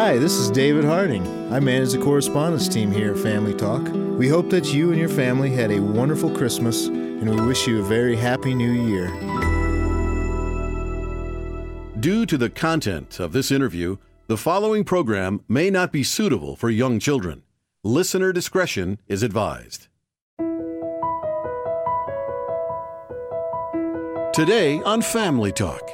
Hi, this is David Harding. I manage the correspondence team here at Family Talk. We hope that you and your family had a wonderful Christmas, and we wish you a very happy New Year. Due to the content of this interview, the following program may not be suitable for young children. Listener discretion is advised. Today on Family Talk.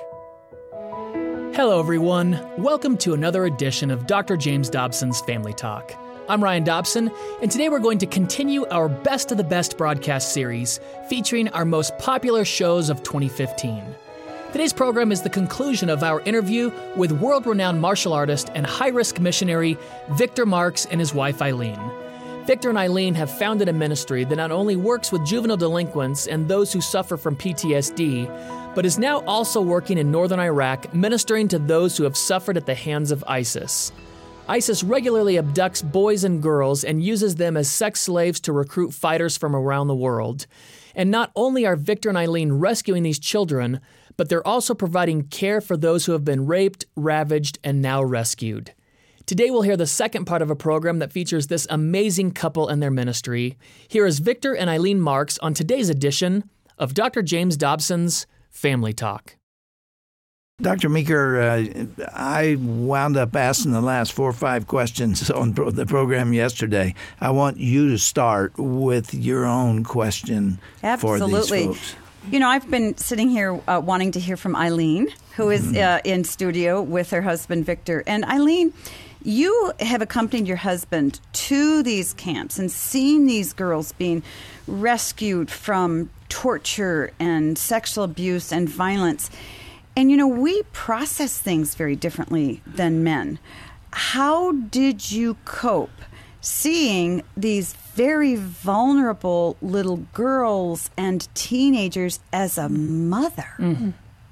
Hello, everyone. Welcome to another edition of Dr. James Dobson's Family Talk. I'm Ryan Dobson, and today we're going to continue our Best of the Best broadcast series featuring our most popular shows of 2015. Today's program is the conclusion of our interview with world-renowned martial artist and high-risk missionary Victor Marx and his wife Eileen. Victor and Eileen have founded a ministry that not only works with juvenile delinquents and those who suffer from PTSD, but is now also working in northern Iraq, ministering to those who have suffered at the hands of ISIS. ISIS regularly abducts boys and girls and uses them as sex slaves to recruit fighters from around the world. And not only are Victor and Eileen rescuing these children, but they're also providing care for those who have been raped, ravaged, and now rescued. Today we'll hear the second part of a program that features this amazing couple and their ministry. Here is Victor and Eileen Marx on today's edition of Dr. James Dobson's Family Talk. Dr. Meeker, I wound up asking the last 4 or 5 questions on the program yesterday. I want you to start with your own question for these folks. You know, I've been sitting here wanting to hear from Eileen, who is in studio with her husband, Victor. And Eileen, you have accompanied your husband to these camps and seen these girls being rescued from torture and sexual abuse and violence. And, you know, we process things very differently than men. How did you cope seeing these very vulnerable little girls and teenagers as a mother? Mm-hmm.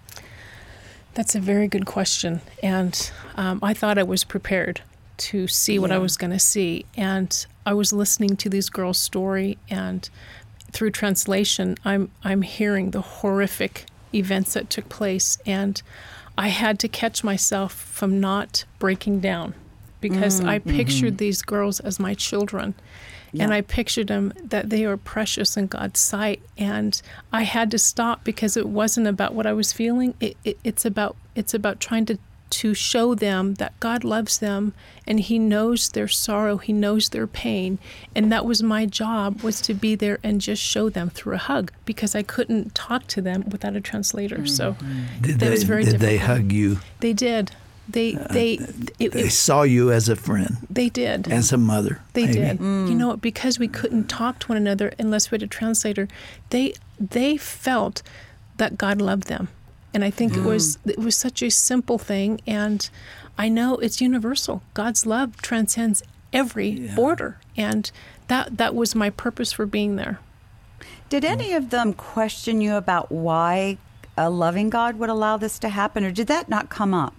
That's a very good question. And I thought I was prepared to see what I was going to see. And I was listening to these girls' story, and through translation, I'm hearing the horrific events that took place. And I had to catch myself from not breaking down, because I pictured these girls as my children. Yeah. And I pictured them that they are precious in God's sight. And I had to stop, because it wasn't about what I was feeling. It's about trying to show them that God loves them, and He knows their sorrow, He knows their pain. And that was my job, was to be there and just show them through a hug, because I couldn't talk to them without a translator. So that was very difficult. Did they hug you? They did. They saw you as a friend. They did. As a mother. They did. You know, because we couldn't talk to one another unless we had a translator, they felt that God loved them. And I think it was such a simple thing, and I know it's universal. God's love transcends every border, and that was my purpose for being there. Did any of them question you about why a loving God would allow this to happen, or did that not come up?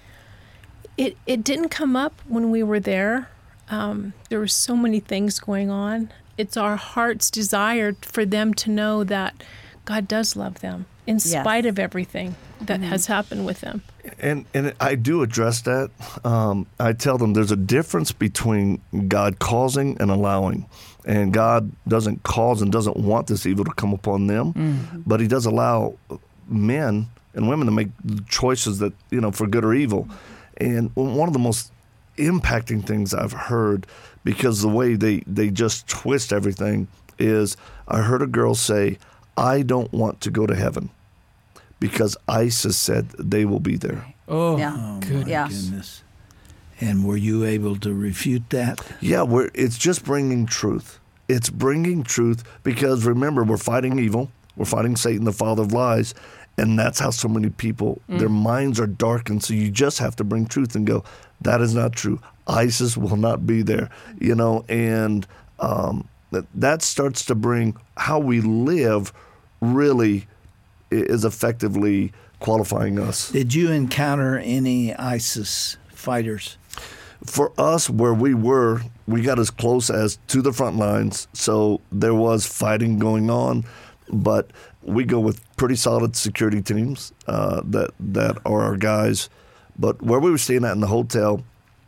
It didn't come up when we were there. There were so many things going on. It's our heart's desire for them to know that God does love them in spite of everything that has happened with them. And I do address that. I tell them there's a difference between God causing and allowing. And God doesn't cause and doesn't want this evil to come upon them, but He does allow men and women to make choices that, you know, for good or evil. And one of the most impacting things I've heard, because the way they just twist everything, is I heard a girl say, I don't want to go to heaven because ISIS said they will be there. Oh my goodness. And were you able to refute that? Yeah, it's just bringing truth. It's bringing truth, because remember, we're fighting evil. We're fighting Satan, the father of lies. And that's how so many people, their minds are darkened. So you just have to bring truth and go, that is not true. ISIS will not be there, you know, and that starts to bring how we live really is effectively qualifying us. Did you encounter any ISIS fighters? For us, where we were, we got as close as to the front lines. So there was fighting going on, but we go with pretty solid security teams that are our guys. But where we were staying at in the hotel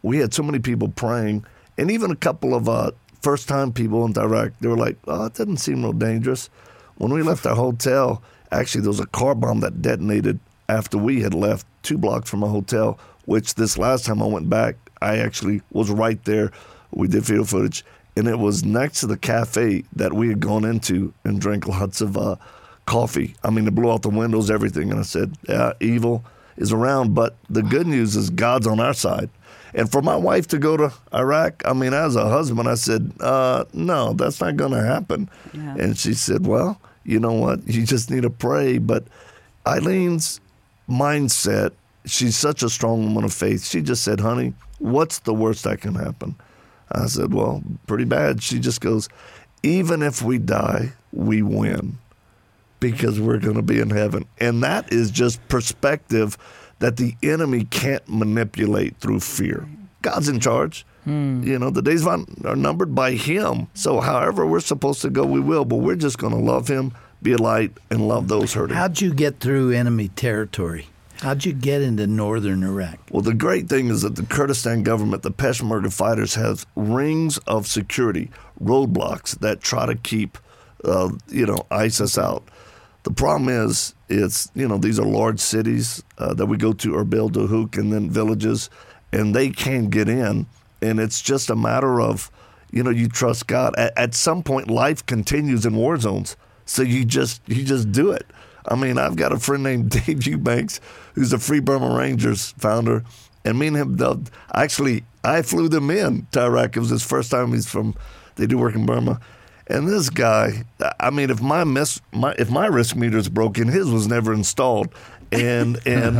we had so many people praying, and even a couple of first-time people in Iraq, they were like, oh, it doesn't seem real dangerous. When we left our hotel, actually there was a car bomb that detonated after we had left 2 blocks from a hotel, which this last time I went back, I actually was right there. We did video footage, and it was next to the cafe that we had gone into and drank lots of coffee. I mean, it blew out the windows, everything. And I said, yeah, evil is around, but the good news is God's on our side. And for my wife to go to Iraq, I mean, as a husband, I said, no, that's not going to happen. Yeah. And she said, well, you know what? You just need to pray. But Eileen's mindset, she's such a strong woman of faith. She just said, honey, what's the worst that can happen? I said, well, pretty bad. She just goes, even if we die, we win because we're going to be in heaven. And that is just perspective that the enemy can't manipulate through fear. God's in charge. You know, the days are numbered by him. So however we're supposed to go, we will. But we're just going to love him, be a light, and love those hurting. How'd you get through enemy territory? How'd you get into northern Iraq? Well, the great thing is that the Kurdistan government, the Peshmerga fighters, have rings of security, roadblocks that try to keep, ISIS out. The problem is, these are large cities that we go to, Erbil, Duhok, and then villages, and they can't get in. And it's just a matter of, you trust God. At some point, life continues in war zones, so you just do it. I mean, I've got a friend named Dave Eubanks, who's a Free Burma Rangers founder, and me and him, I flew them in to Iraq. It was his first time. They do work in Burma. And this guy, I mean, if my risk meter is broken, his was never installed. And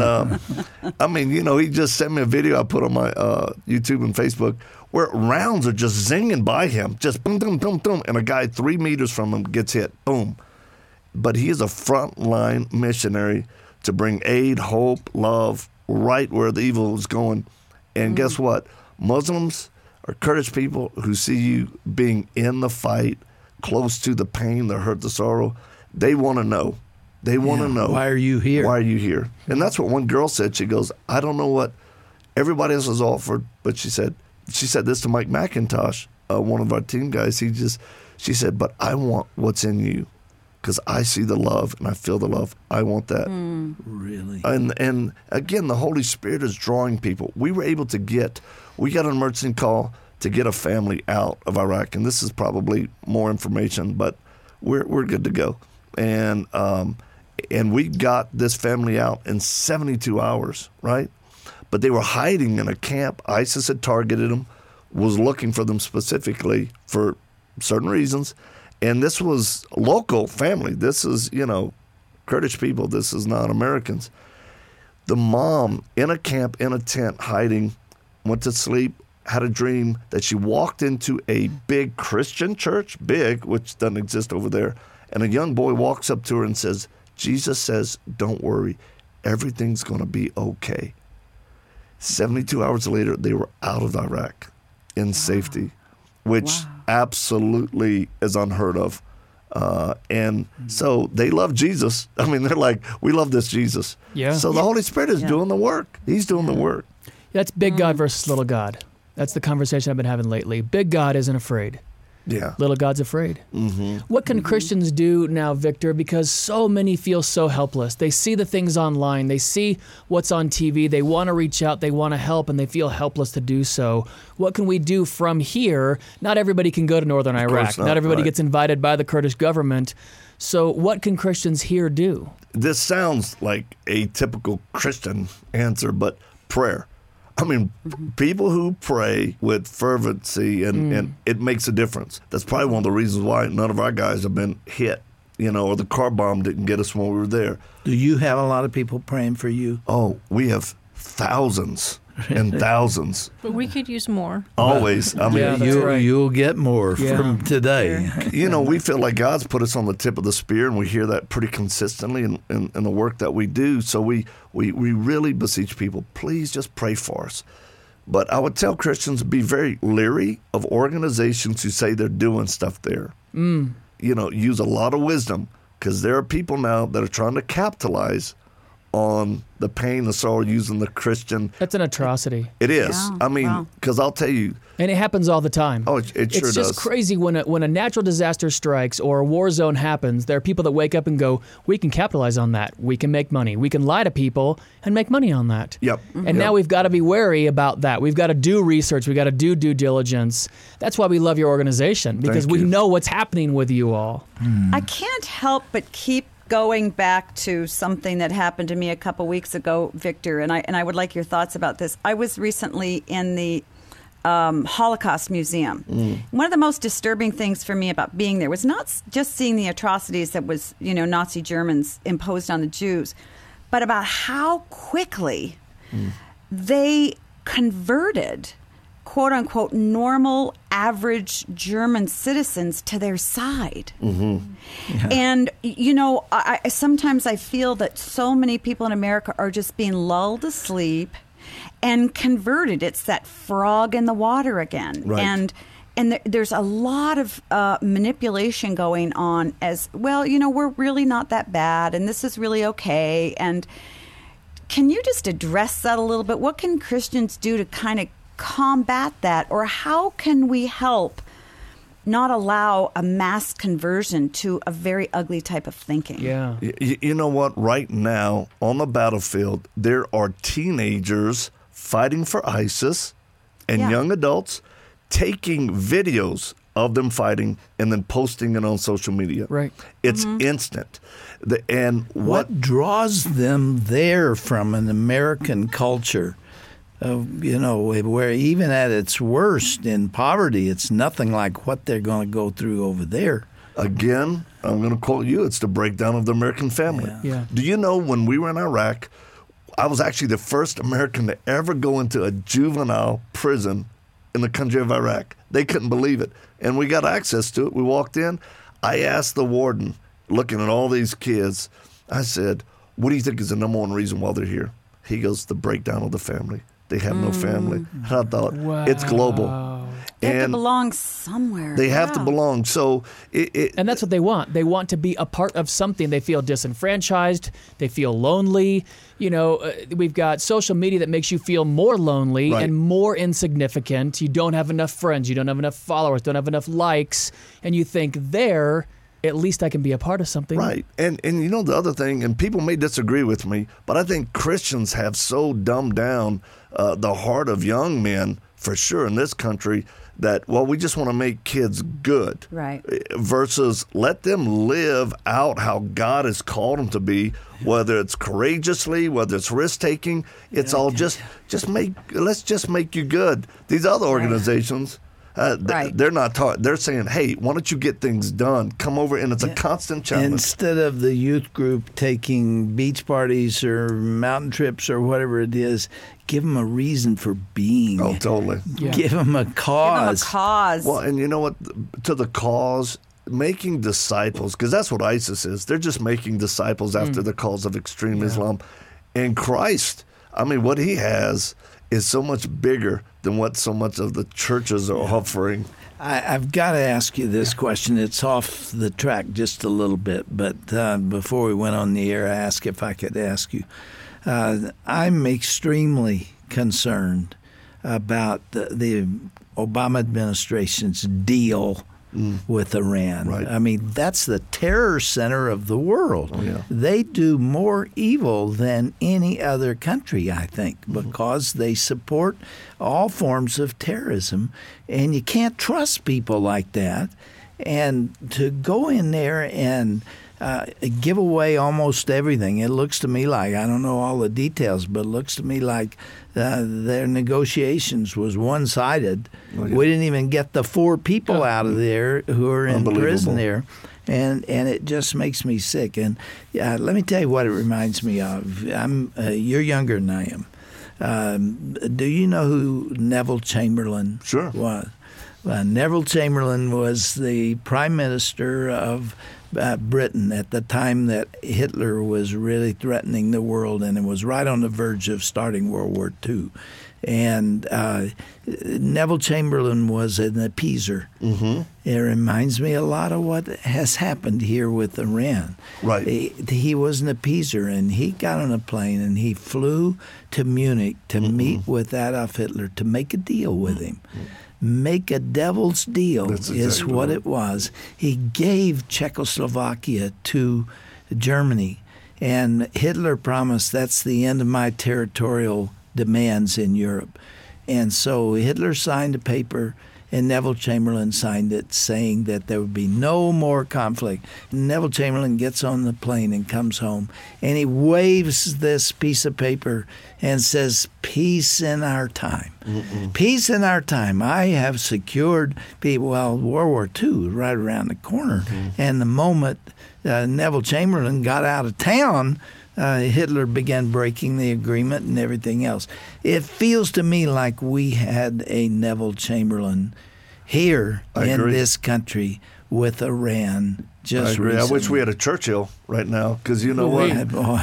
I mean, he just sent me a video I put on my YouTube and Facebook where rounds are just zinging by him, just boom, boom, boom, boom, and a guy 3 meters from him gets hit, boom. But he is a frontline missionary to bring aid, hope, love, right where the evil is going. And guess what? Muslims or Kurdish people who see you being in the fight, close to the pain, the hurt, the sorrow, they want to know. They want to know. Why are you here? Why are you here? And that's what one girl said. She goes, I don't know what everybody else has offered, but she said this to Mike McIntosh, one of our team guys. She said, but I want what's in you because I see the love and I feel the love. I want that. Really? And again, the Holy Spirit is drawing people. We got an emergency call to get a family out of Iraq, and this is probably more information, but we're good to go. And we got this family out in 72 hours, right? But they were hiding in a camp. ISIS had targeted them, was looking for them specifically for certain reasons. And this was local family. This is, Kurdish people. This is not Americans. The mom in a camp, in a tent, hiding, went to sleep, had a dream that she walked into a big Christian church, which doesn't exist over there, and a young boy walks up to her and says, Jesus says, don't worry, everything's going to be okay. 72 hours later, they were out of Iraq in safety, which absolutely is unheard of. And so they love Jesus. I mean, they're like, we love this Jesus. Yeah. So the Holy Spirit is doing the work. He's doing the work. That's big God versus little God. That's the conversation I've been having lately. Big God isn't afraid. Yeah. Little God's afraid. Mm-hmm. What can Christians do now, Victor? Because so many feel so helpless. They see the things online. They see what's on TV. They want to reach out. They want to help, and they feel helpless to do so. What can we do from here? Not everybody can go to northern Iraq. Not everybody gets invited by the Kurdish government. So what can Christians here do? This sounds like a typical Christian answer, but prayer. I mean, people who pray with fervency, and it makes a difference. That's probably one of the reasons why none of our guys have been hit, or the car bomb didn't get us when we were there. Do you have a lot of people praying for you? Oh, we have thousands and thousands. But we could use more. Always. I mean, you'll get more from today. We feel like God's put us on the tip of the spear, and we hear that pretty consistently in the work that we do. So we really beseech people, please just pray for us. But I would tell Christians, be very leery of organizations who say they're doing stuff there. Use a lot of wisdom, because there are people now that are trying to capitalize on the pain, the sorrow, using the Christian. That's an atrocity. It is. Yeah, I mean, wow. because I'll tell you. And it happens all the time. Oh, it sure does. It's just crazy when a natural disaster strikes or a war zone happens. There are people that wake up and go, we can capitalize on that. We can make money. We can lie to people and make money on that. Yep. And now we've got to be wary about that. We've got to do research. We've got to do due diligence. That's why we love your organization, because Thank we you. know what's happening with you all. I can't help but keep going back to something that happened to me a couple weeks ago, Victor, and I would like your thoughts about this. I was recently in the Holocaust Museum. One of the most disturbing things for me about being there was not just seeing the atrocities that was, Nazi Germans imposed on the Jews, but about how quickly they converted quote unquote normal average German citizens to their side. And I sometimes I feel that so many people in America are just being lulled to sleep and converted. It's that frog in the water again. Right. And there's a lot of manipulation going on as, well, we're really not that bad and this is really okay. And can you just address that a little bit? What can Christians do to kind of combat that? Or how can we help not allow a mass conversion to a very ugly type of thinking? Yeah. You know what? Right now, on the battlefield, there are teenagers fighting for ISIS and Yeah. young adults taking videos of them fighting and then posting it on social media. Right. It's instant. And What draws them there from an American culture? Where even at its worst in poverty, it's nothing like what they're going to go through over there. Again, I'm going to quote you, it's the breakdown of the American family. Yeah. Do you know when we were in Iraq, I was actually the first American to ever go into a juvenile prison in the country of Iraq. They couldn't believe it. And we got access to it. We walked in. I asked the warden, looking at all these kids, I said, what do you think is the number one reason why they're here? He goes, the breakdown of the family. They have no family. And I thought, it's global. They have to And belong somewhere. they have to Yeah. belong. So And that's what they want. They want to be a part of something. They feel disenfranchised. They feel lonely. We've got social media that makes you feel more lonely Right. and more insignificant. You don't have enough friends. You don't have enough followers. Don't have enough likes. And you think there, at least I can be a part of something. Right. And the other thing, and people may disagree with me, but I think Christians have so dumbed down the heart of young men, for sure, in this country, that, we just want to make kids good. Right. Versus let them live out how God has called them to be, whether it's courageously, whether it's risk-taking. It's all let's just make you good. These other organizations... Right. They're not taught. They're saying, "Hey, why don't you get things done? Come over," and it's a constant challenge. Instead of the youth group taking beach parties or mountain trips or whatever it is, give them a reason for being. Oh, totally. Yeah. Give them a cause. Give them a cause. Well, and you know what? To the cause, making disciples, because that's what ISIS is. They're just making disciples after the cause of extreme Islam. And Christ, what he has is so much bigger than what so much of the churches are offering. I've got to ask you this question. It's off the track just a little bit, but before we went on the air, I asked if I could ask you. I'm extremely concerned about the Obama administration's deal with Iran. Right. That's the terror center of the world. Oh, yeah. They do more evil than any other country, I think, because they support all forms of terrorism, and you can't trust people like that. And to go in there and give away almost everything, it looks to me like, I don't know all the details, but it looks to me like their negotiations was one-sided. We didn't even get the 4 people out of there who are in prison there. And it just makes me sick. And let me tell you what it reminds me of. You're younger than I am. Do you know who Neville Chamberlain Sure. was? Neville Chamberlain was the prime minister of Britain at the time that Hitler was really threatening the world, and it was right on the verge of starting World War II. And Neville Chamberlain was an appeaser. Mm-hmm. It reminds me a lot of what has happened here with Iran. Right. He was an appeaser, and he got on a plane and he flew to Munich to meet with Adolf Hitler to make a deal with him. Make a devil's deal is what it was. He gave Czechoslovakia to Germany, and Hitler promised, that's the end of my territorial demands in Europe. And so Hitler signed a paper, and Neville Chamberlain signed it, saying that there would be no more conflict. Neville Chamberlain gets on the plane and comes home, and he waves this piece of paper and says, peace in our time. Peace in our time. I have secured people. Well, World War II is right around the corner. And the moment Neville Chamberlain got out of town, Hitler began breaking the agreement and everything else. It feels to me like we had a Neville Chamberlain here in this country with Iran just I agree. recently. I wish we had a Churchill right now, because you know what?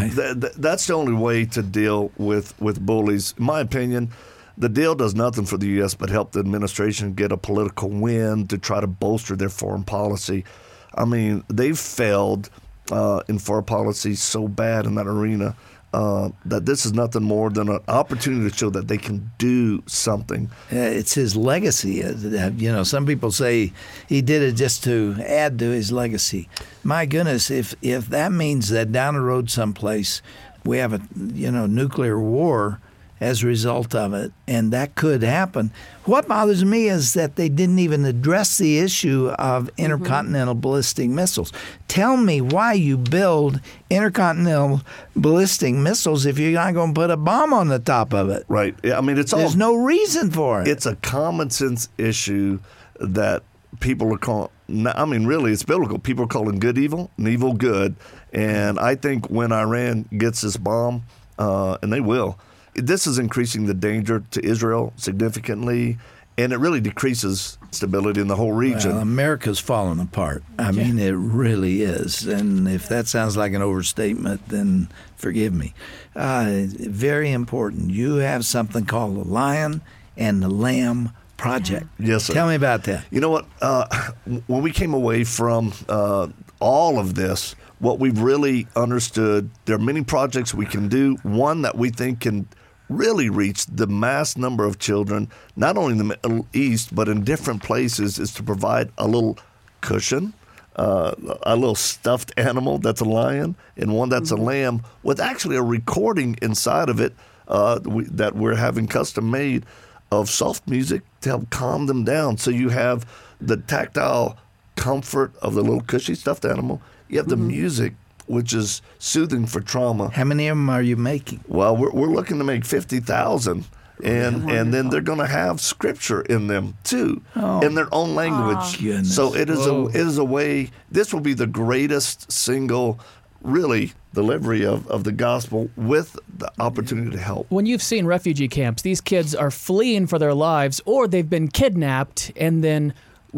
That's the only way to deal with bullies. In my opinion, the deal does nothing for the U.S. but help the administration get a political win to try to bolster their foreign policy. I mean, they've failed in foreign policy so bad in that arena that this is nothing more than an opportunity to show that they can do something. It's his legacy. Some people say he did it just to add to his legacy. My goodness, if that means that down the road someplace we have a nuclear war as a result of it, and that could happen. What bothers me is that they didn't even address the issue of intercontinental ballistic missiles. Tell me why you build intercontinental ballistic missiles if you're not going to put a bomb on the top of it. Right. I mean, there's no reason for it. It's a common sense issue that people are calling. I mean, really, it's biblical. People are calling good evil and evil good. And I think when Iran gets this bomb, and they will, this is increasing the danger to Israel significantly, and it really decreases stability in the whole region. Well, America's falling apart. I mean, it really is. And if that sounds like an overstatement, then forgive me. Very important. You have something called the Lion and the Lamb Project. Yes, sir. Tell me about that. You know what? When we came away from all of this, what we've really understood, there are many projects we can do. One that we think can really reach the mass number of children, not only in the Middle East, but in different places, is to provide a little cushion, a little stuffed animal that's a lion, and one that's a lamb, with actually a recording inside of it that we're having custom made of soft music to help calm them down. So you have the tactile comfort of the little cushy stuffed animal. You have the music, which is soothing for trauma. How many of them are you making? Well, we're looking to make 50,000. And then they're going to have scripture in them too, in their own language. So it is a way. This will be the greatest single, really, delivery of the gospel with the opportunity to help. When you've seen refugee camps, these kids are fleeing for their lives, or they've been kidnapped and then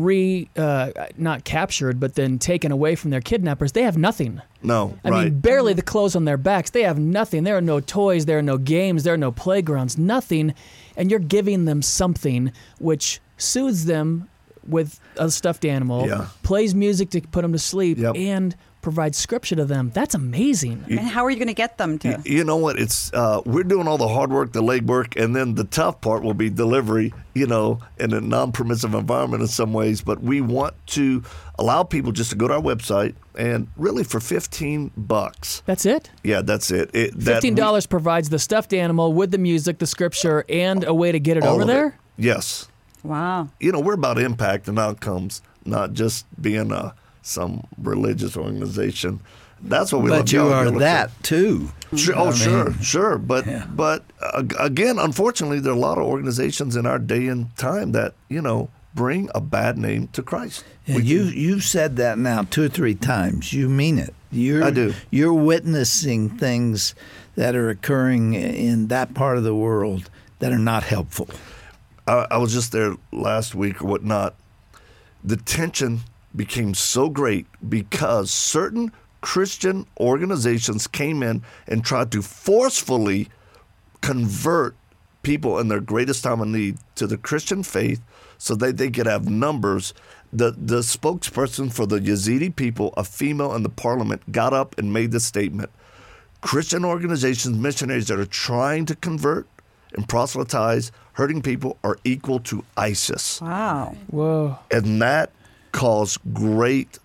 not captured, but then taken away from their kidnappers. They have nothing. No, I mean, barely the clothes on their backs. They have nothing. There are no toys. There are no games. There are no playgrounds. Nothing. And you're giving them something which soothes them with a stuffed animal, plays music to put them to sleep, and provides scripture to them. That's amazing. And how are you going to get them to? You know what? It's we're doing all the hard work, the legwork, and then the tough part will be delivery, in a non-permissive environment in some ways. But we want to allow people just to go to our website, and really for $15. That's it? Yeah, that's it. $15 provides the stuffed animal with the music, the scripture, and a way to get it over there? Yes. Wow. We're about impact and outcomes, not just being some religious organization. That's what we love. But you are that too. Sure. But again, unfortunately, there are a lot of organizations in our day and time that bring a bad name to Christ. Yeah, you've said that now 2 or 3 times. You mean it. I do. You're witnessing things that are occurring in that part of the world that are not helpful. I was just there last week or whatnot. The tension became so great because certain Christian organizations came in and tried to forcefully convert people in their greatest time of need to the Christian faith so that they could have numbers. The spokesperson for the Yazidi people, a female in the parliament, got up and made this statement. Christian organizations, missionaries that are trying to convert and proselytize hurting people are equal to ISIS. Wow. Whoa. And that caused great,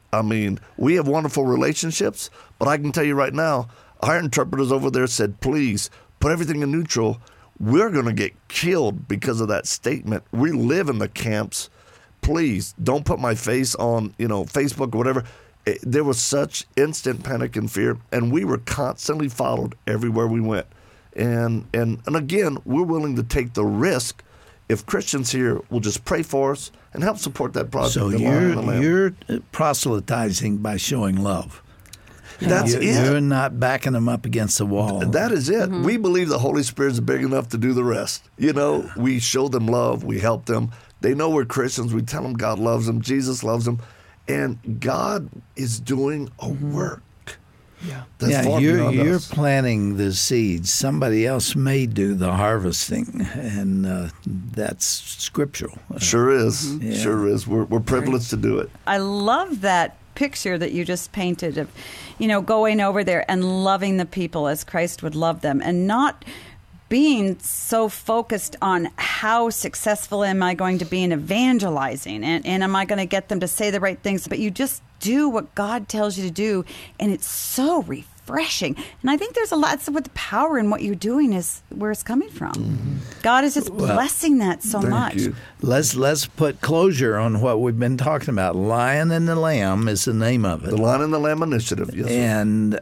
we have wonderful relationships, but I can tell you right now, our interpreters over there said, please, put everything in neutral. We're going to get killed because of that statement. We live in the camps. Please, don't put my face on, Facebook or whatever. There was such instant panic and fear, and we were constantly followed everywhere we went. And again, we're willing to take the risk if Christians here will just pray for us and help support that project. So you're proselytizing by showing love. That's it. You're not backing them up against the wall. That is it. We believe the Holy Spirit is big enough to do the rest. We show them love. We help them. They know we're Christians. We tell them God loves them. Jesus loves them. And God is doing a work. Yeah. That's far beyond you're us. planting the seeds. Somebody else may do the harvesting, and that's scriptural. Sure is. Sure is. We're privileged to do it. I love that picture that you just painted of, going over there and loving the people as Christ would love them, and not being so focused on how successful am I going to be in evangelizing, and am I going to get them to say the right things, but you just do what God tells you to do, and it's so refreshing. And I think there's lots of what the power in what you're doing is where it's coming from. God is just blessing that so much. You. Let's put closure on what we've been talking about. Lion and the Lamb is the name of it. The Lion and the Lamb Initiative. Yes, sir. And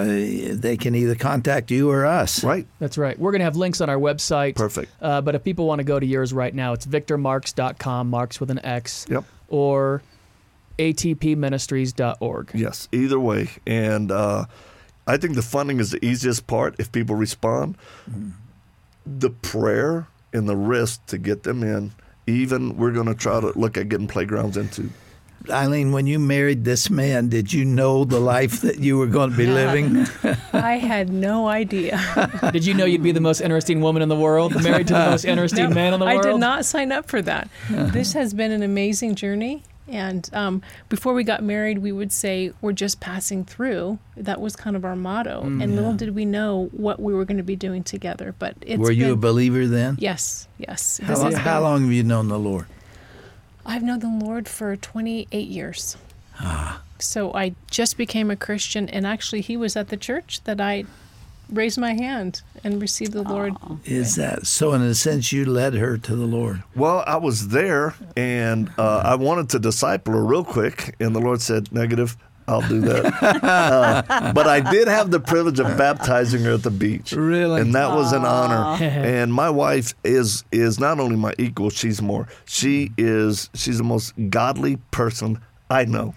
they can either contact you or us. Right. That's right. We're going to have links on our website. Perfect. But if people want to go to yours right now, it's victormarks.com, Marks with an X. Yep. Or atpministries.org. Yes, either way. And I think the funding is the easiest part if people respond. The prayer and the risk to get them in, even we're going to try to look at getting playgrounds into. Eileen, when you married this man, did you know the life that you were going to be living? I had no idea. Did you know you'd be the most interesting woman in the world, married to the most interesting man in the world? I did not sign up for that. This has been an amazing journey. And before we got married, we would say, we're just passing through. That was kind of our motto. And little did we know what we were going to be doing together. But Were you a believer then? Yes. How long have you known the Lord? I've known the Lord for 28 years. So I just became a Christian. And actually, he was at the church that I raised my hand and received the Lord. Is that so? In a sense, you led her to the Lord. Well, I was there, and I wanted to disciple her real quick, and the Lord said, negative, I'll do that. But I did have the privilege of baptizing her at the beach. Really? And that was an honor. And my wife is not only my equal, she's more. She's the most godly person I know.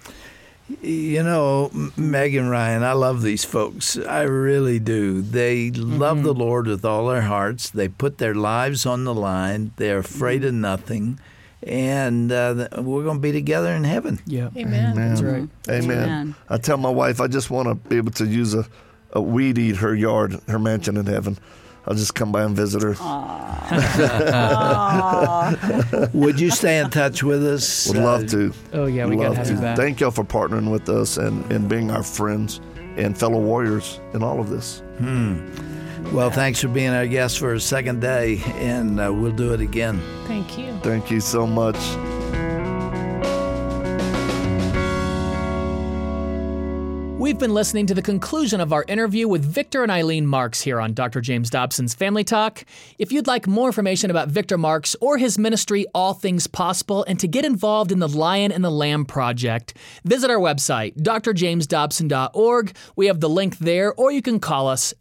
Meg and Ryan, I love these folks. I really do. They love the Lord with all their hearts. They put their lives on the line. They're afraid of nothing. And we're going to be together in heaven. Yeah. Amen. That's right. Amen. I tell my wife, I just want to be able to use a weed eat her yard, her mansion in heaven. I'll just come by and visit her. Would you stay in touch with us? Would love to. Oh, yeah, we got to have you back. Thank y'all for partnering with us and being our friends and fellow warriors in all of this. Well, thanks for being our guest for a second day, and we'll do it again. Thank you. Thank you so much. We've been listening to the conclusion of our interview with Victor and Eileen Marks here on Dr. James Dobson's Family Talk. If you'd like more information about Victor Marks or his ministry, All Things Possible, and to get involved in the Lion and the Lamb Project, visit our website, drjamesdobson.org. We have the link there, or you can call us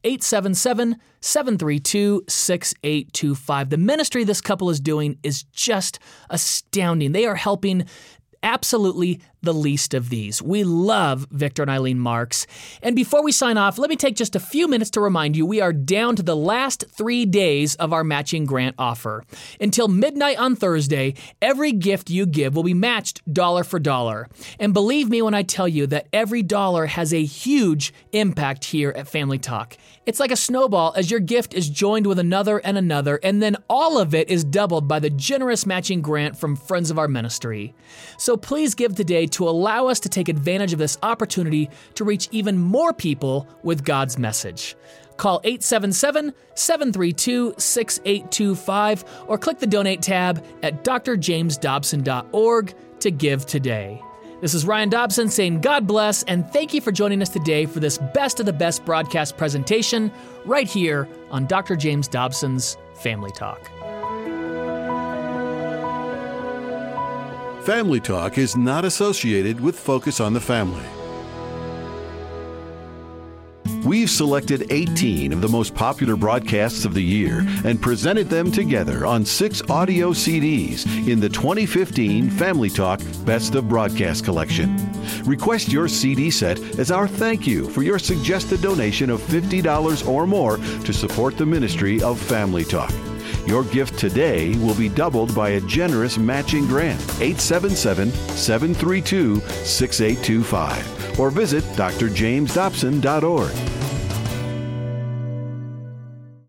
877-732-6825. The ministry this couple is doing is just astounding. They are helping absolutely the least of these. We love Victor and Eileen Marks. And before we sign off, let me take just a few minutes to remind you we are down to the last 3 days of our matching grant offer. Until midnight on Thursday, every gift you give will be matched dollar for dollar. And believe me when I tell you that every dollar has a huge impact here at Family Talk. It's like a snowball as your gift is joined with another, and then all of it is doubled by the generous matching grant from friends of our ministry. So please give today to allow us to take advantage of this opportunity to reach even more people with God's message. Call 877-732-6825 or click the donate tab at drjamesdobson.org to give today. This is Ryan Dobson saying God bless and thank you for joining us today for this Best of the Best broadcast presentation right here on Dr. James Dobson's Family Talk. Family Talk is not associated with Focus on the Family. We've selected 18 of the most popular broadcasts of the year and presented them together on 6 audio CDs in the 2015 Family Talk Best of Broadcast Collection. Request your CD set as our thank you for your suggested donation of $50 or more to support the ministry of Family Talk. Your gift today will be doubled by a generous matching grant. 877-732-6825 or visit drjamesdobson.org.